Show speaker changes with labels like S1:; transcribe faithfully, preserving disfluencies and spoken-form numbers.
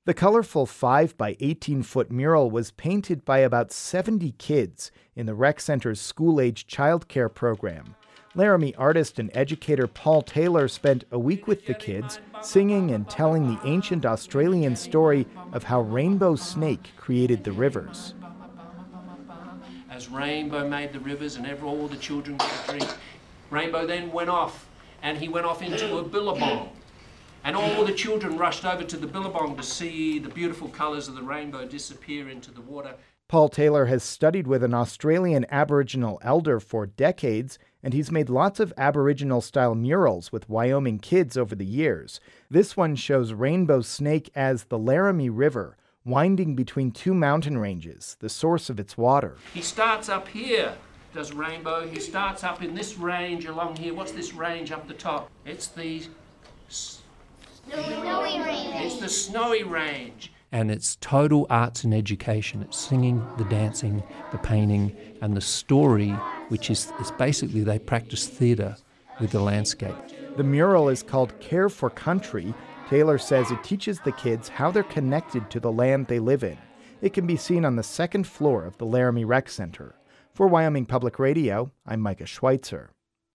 S1: The colorful five by eighteen foot mural was painted by about seventy kids in the rec center's school-age childcare program. Laramie artist and educator Paul Taylor spent a week with the kids, singing and telling the ancient Australian story of how Rainbow Snake created the rivers.
S2: As Rainbow made the rivers and ever all the children could drink, Rainbow then went off, and he went off into a billabong. And all the children rushed over to the billabong to see the beautiful colours of the rainbow disappear into the water.
S1: Paul Taylor has studied with an Australian Aboriginal elder for decades, and he's made lots of Aboriginal-style murals with Wyoming kids over the years. This one shows Rainbow Snake as the Laramie River, winding between two mountain ranges, the source of its water.
S2: He starts up here, does Rainbow. He starts up in this range along here. What's this range up the top? It's the...
S3: Snowy range.
S2: It's the Snowy Range.
S4: And it's total arts and education. It's singing, the dancing, the painting, and the story, which is, is basically they practice theatre with the landscape.
S1: The mural is called Care for Country. Taylor says it teaches the kids how they're connected to the land they live in. It can be seen on the second floor of the Laramie Rec Center. For Wyoming Public Radio, I'm Micah Schweitzer.